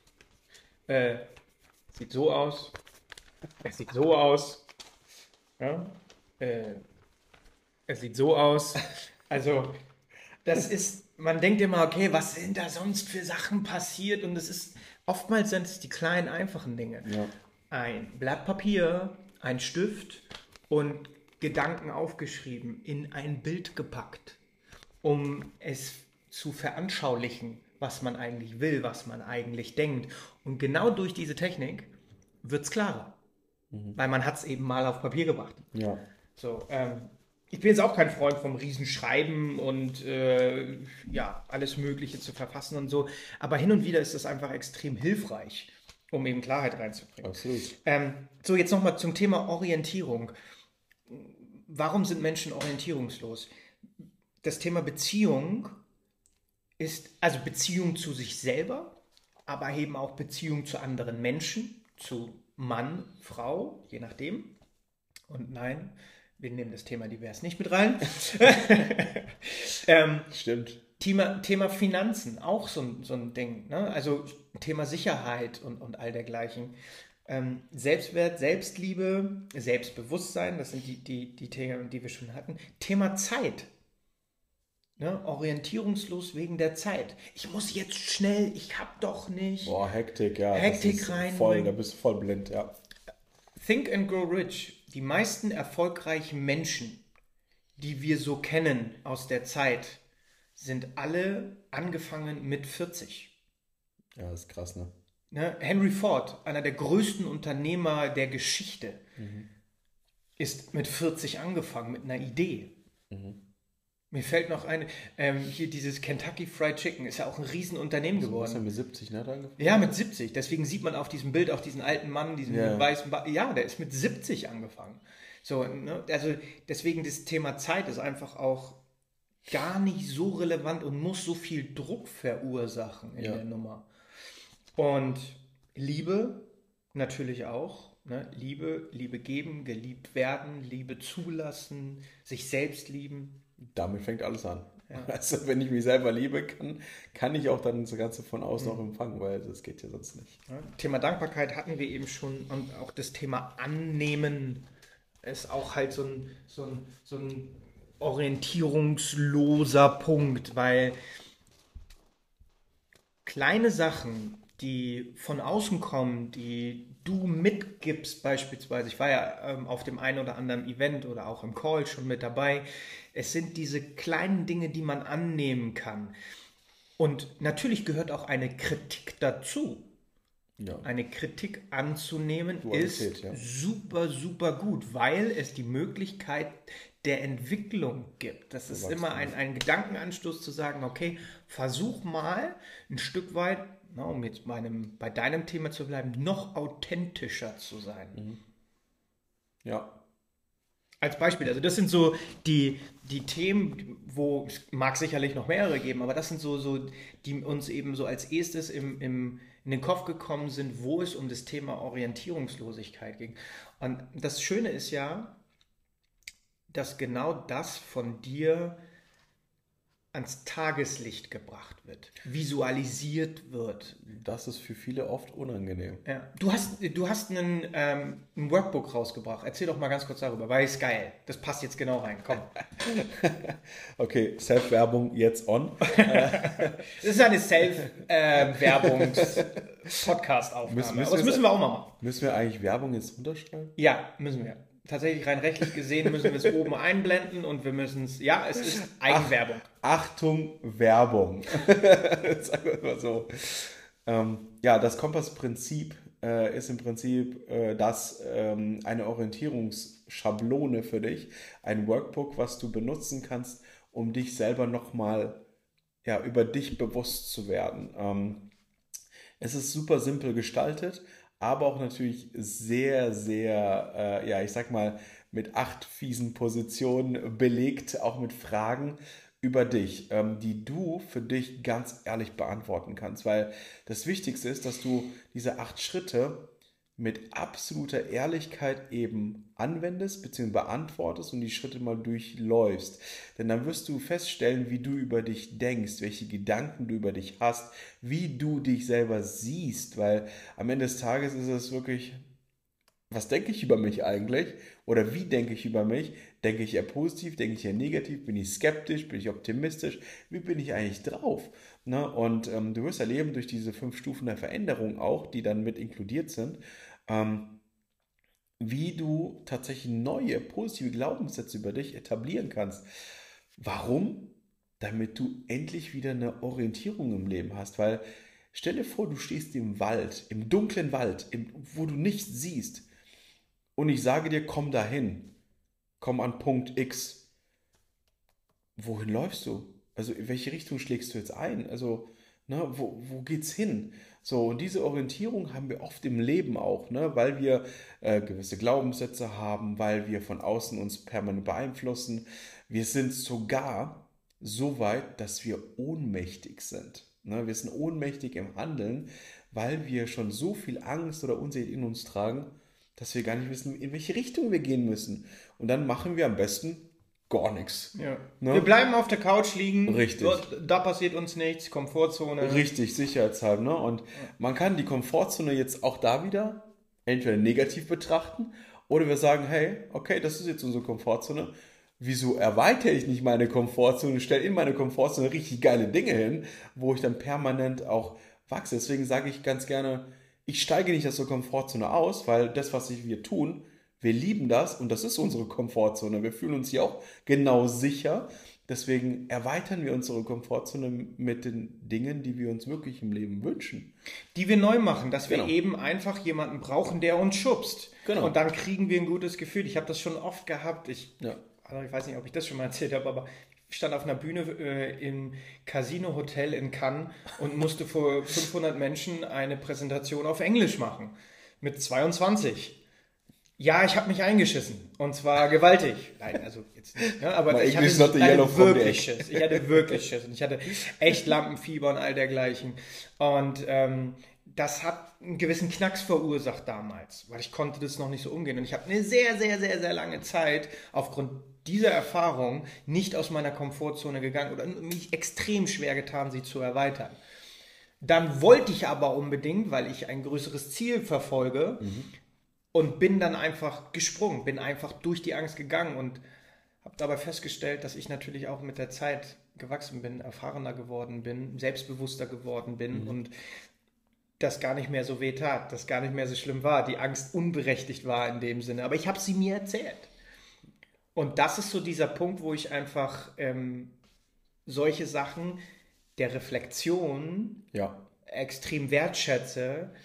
äh, sieht so aus, es sieht so aus, ja, äh, es sieht so aus, also das ist, man denkt immer, okay, was sind da sonst für Sachen passiert und es ist, oftmals sind es die kleinen, einfachen Dinge.
Ja.
Ein Blatt Papier, ein Stift und Gedanken aufgeschrieben, in ein Bild gepackt, um es zu veranschaulichen, was man eigentlich will, was man eigentlich denkt. Und genau durch diese Technik wird es klarer. Mhm. Weil man hat es eben mal auf Papier gebracht.
Ja.
So, ähm, ich bin jetzt auch kein Freund vom Riesenschreiben und äh, ja, alles Mögliche zu verfassen und so. Aber hin und wieder ist es einfach extrem hilfreich, um eben Klarheit reinzubringen.
Absolut.
Ähm, so, jetzt nochmal zum Thema Orientierung. Warum sind Menschen orientierungslos? Das Thema Beziehung ist, also Beziehung zu sich selber, aber eben auch Beziehung zu anderen Menschen, zu Mann, Frau, je nachdem. Und nein, wir nehmen das Thema divers nicht mit rein. ähm,
Stimmt.
Thema, Thema Finanzen, auch so ein, so ein Ding. Ne? Also Thema Sicherheit und, und all dergleichen. Ähm, Selbstwert, Selbstliebe, Selbstbewusstsein, das sind die, die, die Themen, die wir schon hatten. Thema Zeit. Ne? Orientierungslos wegen der Zeit. Ich muss jetzt schnell, ich hab doch nicht.
Boah, Hektik, ja.
Hektik
das ist
rein.
Voll, da bist du voll blind, ja.
Think and Grow Rich. Die meisten erfolgreichen Menschen, die wir so kennen aus der Zeit, sind alle angefangen mit vierzig.
Ja, das ist krass, ne?
Ne? Henry Ford, einer der größten Unternehmer der Geschichte,
Mhm.
ist mit vierzig angefangen, mit einer Idee.
Mhm.
Mir fällt noch ein, ähm, hier dieses Kentucky Fried Chicken ist ja auch ein Riesenunternehmen
So, was
geworden.
haben wir siebzig, ne, da angefangen?
Ja, mit siebzig. Deswegen sieht man auf diesem Bild auch diesen alten Mann, diesen
Ja.
weißen ba Ja, der ist mit siebzig angefangen. So, ne? Also deswegen das Thema Zeit ist einfach auch gar nicht so relevant und muss so viel Druck verursachen in
Ja.
der Nummer. Und Liebe natürlich auch. Ne? Liebe, Liebe geben, geliebt werden, Liebe zulassen, sich selbst lieben.
Damit fängt alles an.
Ja.
Also wenn ich mich selber liebe, kann, kann ich auch dann das Ganze von außen auch empfangen, weil das geht ja sonst nicht.
Ja, Thema Dankbarkeit hatten wir eben schon und auch das Thema Annehmen ist auch halt so ein, so ein, so ein orientierungsloser Punkt, weil kleine Sachen, die von außen kommen, die du mitgibst beispielsweise, ich war ja ähm, auf dem einen oder anderen Event oder auch im Call schon mit dabei, es sind diese kleinen Dinge, die man annehmen kann. Und natürlich gehört auch eine Kritik dazu.
Ja.
Eine Kritik anzunehmen
Dualität,
ist
ja.
super, super gut, weil es die Möglichkeit der Entwicklung gibt. Das ist immer ein, ein Gedankenanstoß zu sagen, okay, versuch mal ein Stück weit, na, um jetzt meinem, bei deinem Thema zu bleiben, noch authentischer zu sein.
Ja.
Als Beispiel, also das sind so die, die Themen, wo es mag sicherlich noch mehrere geben, aber das sind so, so die uns eben so als erstes im, im, in den Kopf gekommen sind, wo es um das Thema Orientierungslosigkeit ging. Und das Schöne ist ja, dass genau das von dir ans Tageslicht gebracht wird, visualisiert wird.
Das ist für viele oft unangenehm.
Ja. Du hast, du hast einen, ähm, ein Workbook rausgebracht. Erzähl doch mal ganz kurz darüber, weil es geil. Das passt jetzt genau rein. Komm.
Okay, Self-Werbung jetzt on.
Das ist eine Self-Werbungs-Podcast-Aufnahme.
Müssen- müssen
Aber das
wir-
müssen wir auch mal machen.
Müssen wir eigentlich Werbung jetzt runterschreiben?
Ja, müssen wir. Tatsächlich rein rechtlich gesehen müssen wir es oben einblenden und wir müssen es, ja, es ist Eigenwerbung.
Achtung, Werbung. Sagen wir mal so. Ähm, ja, das Kompassprinzip äh, ist im Prinzip äh, das ähm, eine Orientierungsschablone für dich, ein Workbook, was du benutzen kannst, um dich selber nochmal ja, über dich bewusst zu werden. Ähm, es ist super simpel gestaltet, aber auch natürlich sehr, sehr, äh, ja, ich sag mal, mit acht fiesen Positionen belegt, auch mit Fragen über dich, ähm, die du für dich ganz ehrlich beantworten kannst. Weil das Wichtigste ist, dass du diese acht Schritte mit absoluter Ehrlichkeit eben anwendest bzw. beantwortest und die Schritte mal durchläufst. Denn dann wirst du feststellen, wie du über dich denkst, welche Gedanken du über dich hast, wie du dich selber siehst, weil am Ende des Tages ist es wirklich, was denke ich über mich eigentlich? Oder wie denke ich über mich? Denke ich eher positiv, denke ich eher negativ? Bin ich skeptisch? Bin ich optimistisch? Wie bin ich eigentlich drauf? Ne? Und ähm, du wirst erleben durch diese fünf Stufen der Veränderung auch, die dann mit inkludiert sind, ähm, wie du tatsächlich neue positive Glaubenssätze über dich etablieren kannst. Warum? Damit du endlich wieder eine Orientierung im Leben hast. Weil stell dir vor, du stehst im Wald, im dunklen Wald, im, wo du nichts siehst. Und ich sage dir, komm dahin. Komm an Punkt X. Wohin läufst du? Also in welche Richtung schlägst du jetzt ein? Also, ne, wo, wo geht's hin? So, und diese Orientierung haben wir oft im Leben auch, ne, weil wir äh, gewisse Glaubenssätze haben, weil wir von außen uns permanent beeinflussen. Wir sind sogar so weit, dass wir ohnmächtig sind. Ne? Wir sind ohnmächtig im Handeln, weil wir schon so viel Angst oder Unsicherheit in uns tragen, dass wir gar nicht wissen, in welche Richtung wir gehen müssen. Und dann machen wir am besten gar nichts.
Ja.
Ne?
Wir bleiben auf der Couch liegen.
Richtig.
Dort, da passiert uns nichts. Komfortzone.
Richtig, sicherheitshalber. Ne? Und man kann die Komfortzone jetzt auch da wieder entweder negativ betrachten oder wir sagen, hey, okay, das ist jetzt unsere Komfortzone. Wieso erweitere ich nicht meine Komfortzone, stelle in meine Komfortzone richtig geile Dinge hin, wo ich dann permanent auch wachse. Deswegen sage ich ganz gerne, ich steige nicht aus der Komfortzone aus, weil das, was wir tun, wir lieben das und das ist unsere Komfortzone. Wir fühlen uns hier auch genau sicher. Deswegen erweitern wir unsere Komfortzone mit den Dingen, die wir uns wirklich im Leben wünschen.
Die wir neu machen, dass wir
Genau.
eben einfach jemanden brauchen, der uns schubst.
Genau.
Und dann kriegen wir ein gutes Gefühl. Ich habe das schon oft gehabt. Ich,
Ja.
also ich weiß nicht, ob ich das schon mal erzählt habe, aber ich stand auf einer Bühne äh, im Casino Hotel in Cannes und musste vor fünfhundert Menschen eine Präsentation auf Englisch machen. Mit zweiundzwanzig. Ja, ich habe mich eingeschissen. Und zwar gewaltig. Nein, also jetzt nicht. Ne? Aber
My
ich hatte,
English is not the
ich
yellow
hatte
from the
wirklich
egg.
Schiss. Ich hatte wirklich Schiss. Und ich hatte echt Lampenfieber und all dergleichen. Und ähm, das hat einen gewissen Knacks verursacht damals, weil ich konnte das noch nicht so umgehen. Und ich habe eine sehr, sehr, sehr, sehr lange Zeit aufgrund dieser Erfahrung nicht aus meiner Komfortzone gegangen oder mich extrem schwer getan, sie zu erweitern. Dann wollte ich aber unbedingt, weil ich ein größeres Ziel verfolge, mhm. und bin dann einfach gesprungen, bin einfach durch die Angst gegangen und habe dabei festgestellt, dass ich natürlich auch mit der Zeit gewachsen bin, erfahrener geworden bin, selbstbewusster geworden bin mhm. und das gar nicht mehr so weh tat, das gar nicht mehr so schlimm war, die Angst unberechtigt war in dem Sinne. Aber ich habe sie mir erzählt. Und das ist so dieser Punkt, wo ich einfach ähm, solche Sachen der Reflexion
Ja.
extrem wertschätze,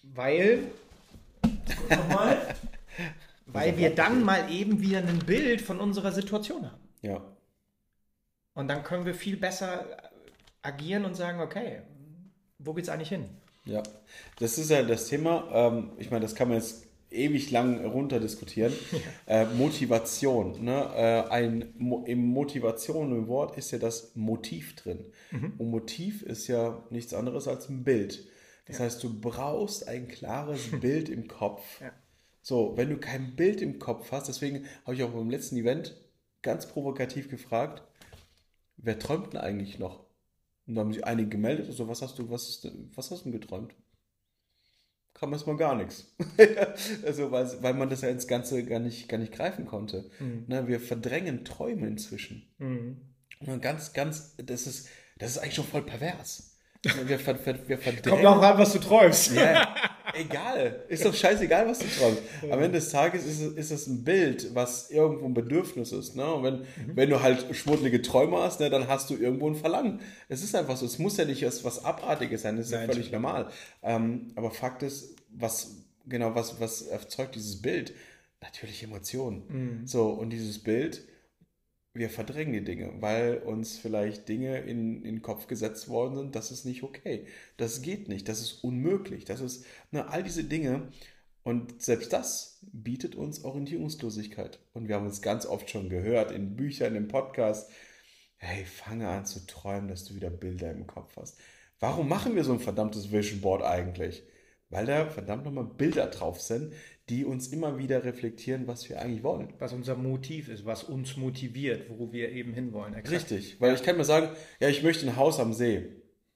Weil, nochmal, weil wir dann mal eben wieder ein Bild von unserer Situation haben.
Ja.
Und dann können wir viel besser agieren und sagen, okay, wo geht's eigentlich hin?
Ja, das ist ja das Thema. Ähm, ich meine, das kann man jetzt ewig lang runterdiskutieren. Ja. Äh, Motivation. Ne? Äh, ein, Mo, Im Motivation, im Wort, ist ja das Motiv drin. Mhm. Und Motiv ist ja nichts anderes als ein Bild. Das ja. heißt, du brauchst ein klares Bild im Kopf. Ja. So, wenn du kein Bild im Kopf hast, deswegen habe ich auch beim letzten Event ganz provokativ gefragt, wer träumt denn eigentlich noch? Und da haben sich einige gemeldet, also was hast du, was, ist denn, was hast du denn geträumt? Kam erstmal gar nichts. Also, weil, weil man das ja ins Ganze gar nicht, gar nicht greifen konnte. Mhm. Ne, wir verdrängen Träume inzwischen. Mhm. Und ganz, ganz, das ist, das ist eigentlich schon voll pervers. Wir, ver, ver, wir verdrängen.
Kommt auch an, was du träumst.
Ja, egal. Ist doch scheißegal, was du träumst. Am Ende des Tages ist es, ist es ein Bild, was irgendwo ein Bedürfnis ist. Ne? Und wenn, mhm. wenn du halt schmuddelige Träume hast, ne, dann hast du irgendwo ein Verlangen. Es ist einfach so. Es muss ja nicht was Abartiges sein. Das ist Nein, ja völlig normal. Ähm, aber Fakt ist, was, genau, was, was erzeugt dieses Bild? Natürlich Emotionen. Mhm. So, und dieses Bild, wir verdrängen die Dinge, weil uns vielleicht Dinge in, in den Kopf gesetzt worden sind, das ist nicht okay. Das geht nicht, das ist unmöglich. Das ist, ne, all diese Dinge. Und selbst das bietet uns Orientierungslosigkeit. Und wir haben uns ganz oft schon gehört, in Büchern, im Podcast, hey, fange an zu träumen, dass du wieder Bilder im Kopf hast. Warum machen wir so ein verdammtes Vision Board eigentlich? Weil da verdammt nochmal Bilder drauf sind, die uns immer wieder reflektieren, was wir eigentlich wollen.
Was unser Motiv ist, was uns motiviert, wo wir eben hinwollen.
Exakt. Richtig, weil ja. ich kann mir sagen, ja, ich möchte ein Haus am See.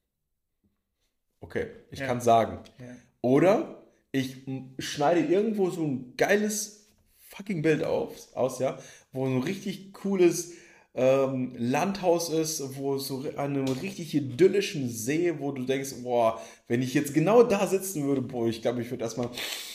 Okay, ich ja. kann sagen. Ja. Oder ich schneide irgendwo so ein geiles fucking Bild auf, aus, ja, wo ein richtig cooles ähm, Landhaus ist, wo so an einem richtig idyllischen See, wo du denkst, boah, wenn ich jetzt genau da sitzen würde, boah, ich glaube, ich würde erstmal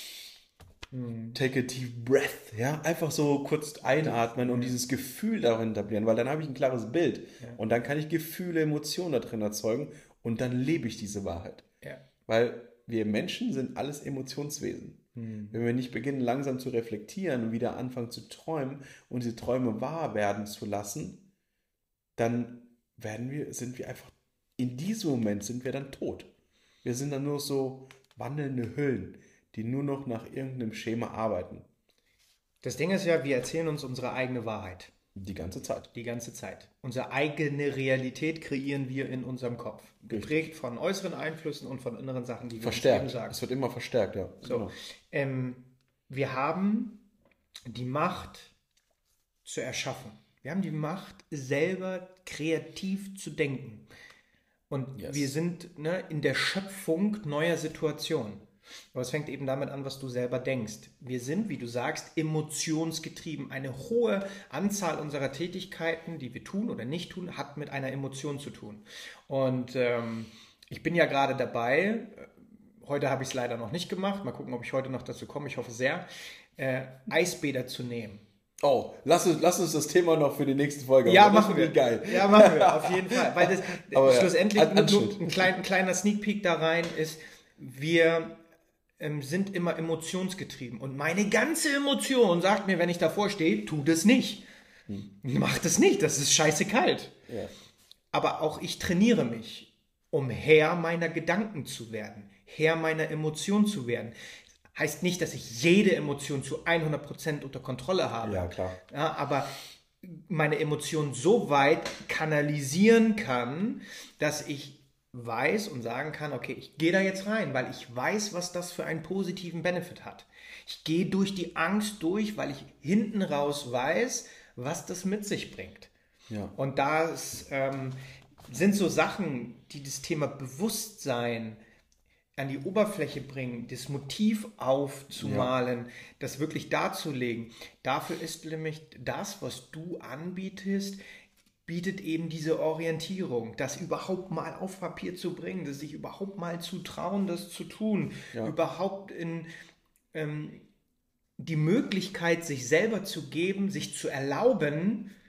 take a deep breath, ja, einfach so kurz einatmen und dieses Gefühl darin etablieren, weil dann habe ich ein klares Bild ja. und dann kann ich Gefühle, Emotionen da drin erzeugen und dann lebe ich diese Wahrheit. Ja. Weil wir Menschen sind alles Emotionswesen. Mhm. Wenn wir nicht beginnen, langsam zu reflektieren und wieder anfangen zu träumen und diese Träume wahr werden zu lassen, dann werden wir, sind wir einfach, in diesem Moment sind wir dann tot. Wir sind dann nur so wandelnde Hüllen, die nur noch nach irgendeinem Schema arbeiten.
Das Ding ist ja, wir erzählen uns unsere eigene Wahrheit.
Die ganze Zeit.
Die ganze Zeit. Unsere eigene Realität kreieren wir in unserem Kopf. Geprägt von äußeren Einflüssen und von inneren Sachen, die wir
verstärkt.
uns sagen.
Es wird immer verstärkt, ja.
So, genau. ähm, wir haben die Macht zu erschaffen. Wir haben die Macht, selber kreativ zu denken. Und yes. wir sind ne, in der Schöpfung neuer Situationen. Aber es fängt eben damit an, was du selber denkst. Wir sind, wie du sagst, emotionsgetrieben. Eine hohe Anzahl unserer Tätigkeiten, die wir tun oder nicht tun, hat mit einer Emotion zu tun. Und ähm, ich bin ja gerade dabei, heute habe ich es leider noch nicht gemacht, mal gucken, ob ich heute noch dazu komme, ich hoffe sehr, äh, Eisbäder zu nehmen.
Oh, lass uns, lass uns das Thema noch für die nächste Folge.
Ja, machen wir. Geil. Ja, machen wir, auf jeden Fall. Weil das Aber schlussendlich ja, nur, nur ein, klein, ein kleiner Sneak Peek da rein ist, wir ähm, sind immer emotionsgetrieben. Und meine ganze Emotion sagt mir, wenn ich davor stehe, tu das nicht. Hm. Mach das nicht, das ist scheiße kalt. Ja. Aber auch ich trainiere mich, um Herr meiner Gedanken zu werden, Herr meiner Emotion zu werden. Heißt nicht, dass ich jede Emotion zu hundert Prozent unter Kontrolle habe.
Ja, klar.
Ja, aber meine Emotion so weit kanalisieren kann, dass ich weiß und sagen kann, okay, ich gehe da jetzt rein, weil ich weiß, was das für einen positiven Benefit hat. Ich gehe durch die Angst durch, weil ich hinten raus weiß, was das mit sich bringt. Ja. Und das ähm, sind so Sachen, die das Thema Bewusstsein an die Oberfläche bringen, das Motiv aufzumalen, ja. das wirklich darzulegen. Dafür ist nämlich das, was du anbietest, bietet eben diese Orientierung, das überhaupt mal auf Papier zu bringen, das sich überhaupt mal zu trauen, das zu tun, ja. überhaupt in ähm, die Möglichkeit, sich selber zu geben, sich zu erlauben,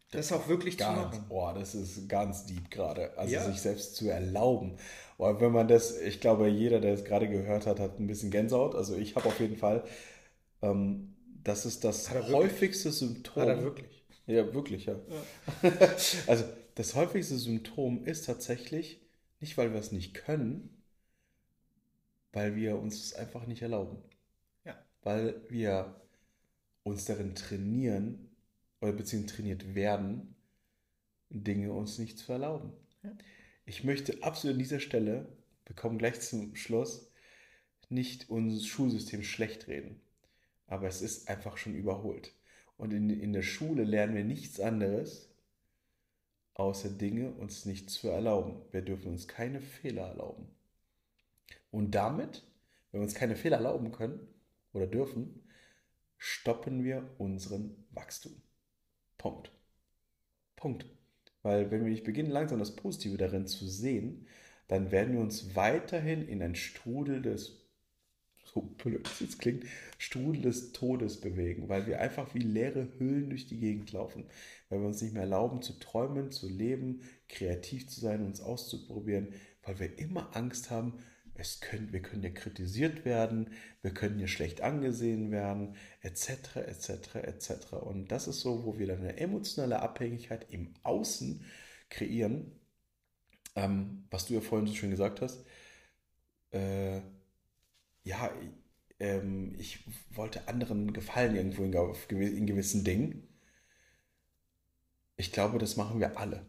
Das auch wirklich zu
Ganz,
machen.
oh, das ist ganz deep gerade. Also
Ja.
sich selbst zu erlauben. Und wenn man das, ich glaube, jeder, der es gerade gehört hat, hat ein bisschen Gänsehaut. Also ich habe auf jeden Fall, ähm, das ist das
Hat er wirklich?
häufigste
Hat er
Symptom.
wirklich?
Ja, wirklich, ja. Also das häufigste Symptom ist tatsächlich nicht, weil wir es nicht können, weil wir uns es einfach nicht erlauben.
Ja.
Weil wir uns darin trainieren oder beziehungsweise trainiert werden, Dinge uns nicht zu erlauben.
Ja.
Ich möchte absolut an dieser Stelle, wir kommen gleich zum Schluss, nicht unser Schulsystem schlecht reden. Aber es ist einfach schon überholt. Und in, in der Schule lernen wir nichts anderes, außer Dinge uns nicht zu erlauben. Wir dürfen uns keine Fehler erlauben. Und damit, wenn wir uns keine Fehler erlauben können oder dürfen, stoppen wir unseren Wachstum. Punkt. Punkt. Weil wenn wir nicht beginnen, langsam das Positive darin zu sehen, dann werden wir uns weiterhin in ein Strudel des, so blöd es jetzt klingt, Strudel des Todes bewegen, weil wir einfach wie leere Hüllen durch die Gegend laufen, weil wir uns nicht mehr erlauben zu träumen, zu leben, kreativ zu sein, uns auszuprobieren, weil wir immer Angst haben, es können, wir können ja kritisiert werden, wir können ja schlecht angesehen werden, et cetera, et cetera, et cetera. Und das ist so, wo wir dann eine emotionale Abhängigkeit im Außen kreieren, ähm, was du ja vorhin so schön gesagt hast. Äh, ja, ähm, ich wollte anderen gefallen irgendwo in, auf, gewi- in gewissen Dingen. Ich glaube, das machen wir alle.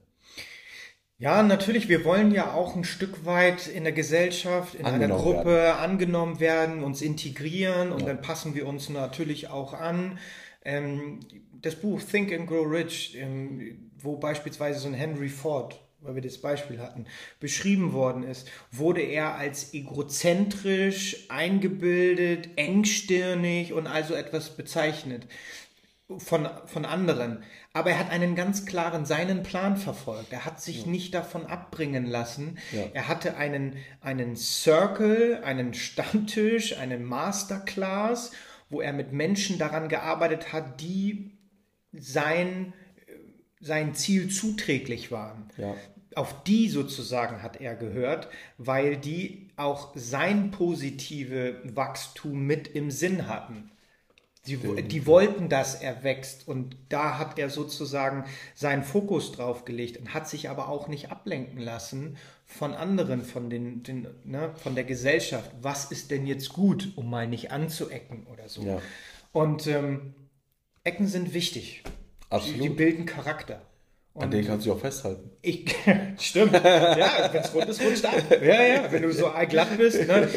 Ja, natürlich, wir wollen ja auch ein Stück weit in der Gesellschaft, in einer
Angenommen
Gruppe angenommen werden, uns integrieren und
Ja.
dann passen wir uns natürlich auch an. Ähm, das Buch Think and Grow Rich, ähm, wo beispielsweise so ein Henry Ford, weil wir das Beispiel hatten, beschrieben worden ist, wurde er als egozentrisch, eingebildet, engstirnig und also etwas bezeichnet von, von anderen. Aber er hat einen ganz klaren, seinen Plan verfolgt. Er hat sich nicht davon abbringen lassen.
Ja.
Er hatte einen, einen Circle, einen Stammtisch, eine Masterclass, wo er mit Menschen daran gearbeitet hat, die sein, sein Ziel zuträglich waren.
Ja.
Auf die sozusagen hat er gehört, weil die auch sein positive Wachstum mit im Sinn hatten. Sie, die wollten, dass er wächst und da hat er sozusagen seinen Fokus drauf gelegt und hat sich aber auch nicht ablenken lassen von anderen, von, den, den, ne, von der Gesellschaft. Was ist denn jetzt gut, um mal nicht anzuecken oder so?
Ja.
Und ähm, Ecken sind wichtig.
Absolut.
Die, die bilden Charakter.
An denen kannst du dich auch festhalten.
Ich, stimmt. Ja, wenn es rund ist, rutscht ab. Ja, ja, wenn du so glatt bist. Ne?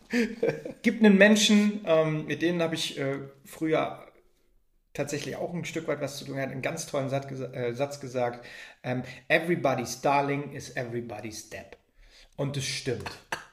Gibt einen Menschen, ähm, mit denen habe ich äh, früher tatsächlich auch ein Stück weit was zu tun. Er hat einen ganz tollen Satz, äh, Satz gesagt. Ähm, Everybody's darling is everybody's deb. Und das stimmt.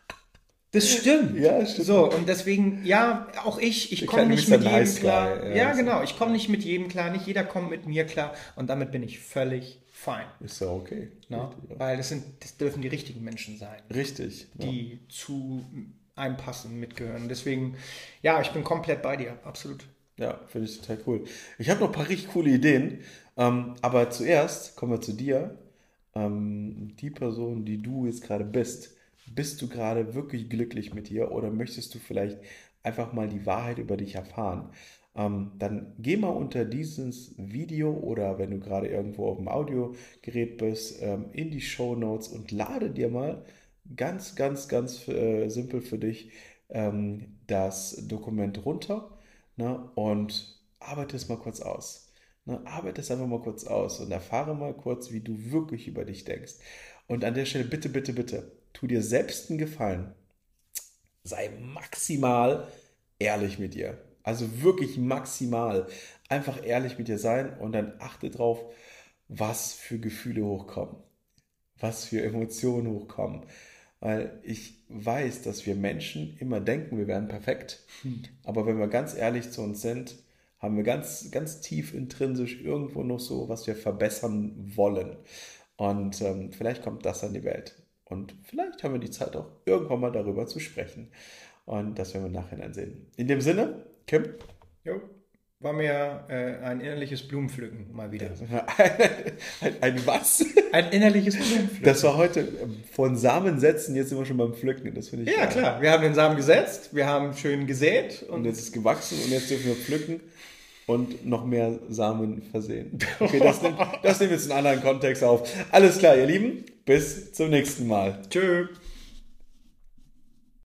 Das stimmt.
Ja, stimmt.
So, und deswegen, ja, auch ich, ich
Der
komme
kleine
nicht
Mister
mit jedem
Nice Guy,
klar.
ja,
Ja,
so.
genau, ich komme nicht mit jedem klar. Nicht jeder kommt mit mir klar. Und damit bin ich völlig fein.
Ist ja okay.
Ne?
Richtig, ja.
Weil das, sind, das dürfen die richtigen Menschen sein,
Richtig. Ja.
die zu einem passen, mitgehören. Deswegen, ja, ich bin komplett bei dir, absolut.
Ja, finde ich total cool. Ich habe noch ein paar richtig coole Ideen, ähm, aber zuerst kommen wir zu dir. Ähm, die Person, die du jetzt gerade bist, bist du gerade wirklich glücklich mit dir oder möchtest du vielleicht einfach mal die Wahrheit über dich erfahren? Ähm, dann geh mal unter dieses Video oder wenn du gerade irgendwo auf dem Audiogerät bist, ähm, in die Shownotes und lade dir mal ganz, ganz, ganz äh, simpel für dich ähm, das Dokument runter. Ne, und arbeite es mal kurz aus. Ne, arbeite es einfach mal kurz aus und erfahre mal kurz, wie du wirklich über dich denkst. Und an der Stelle bitte, bitte, bitte, tu dir selbst einen Gefallen. Sei maximal ehrlich mit dir. Also wirklich maximal. Einfach ehrlich mit dir sein und dann achte drauf, was für Gefühle hochkommen. Was für Emotionen hochkommen. Weil ich weiß, dass wir Menschen immer denken, wir wären perfekt. Aber wenn wir ganz ehrlich zu uns sind, haben wir ganz, ganz tief intrinsisch irgendwo noch so, was wir verbessern wollen. Und ähm, vielleicht kommt das an die Welt. Und vielleicht haben wir die Zeit auch irgendwann mal darüber zu sprechen. Und das werden wir im Nachhinein sehen. In dem Sinne, Kim,
Jo. war mir äh, ein innerliches Blumenpflücken mal wieder.
ein, ein was?
Ein innerliches Blumenpflücken.
Das war heute von Samen setzen, jetzt sind wir schon beim Pflücken. Das finde ich
Ja,
geil.
klar. Wir haben den Samen gesetzt, wir haben schön gesät. Und,
Und jetzt ist es gewachsen und jetzt dürfen wir pflücken und noch mehr Samen versehen. Okay, das nimmt, das nimmt jetzt einen anderen Kontext auf. Alles klar, ihr Lieben. Bis zum nächsten Mal.
Tschö.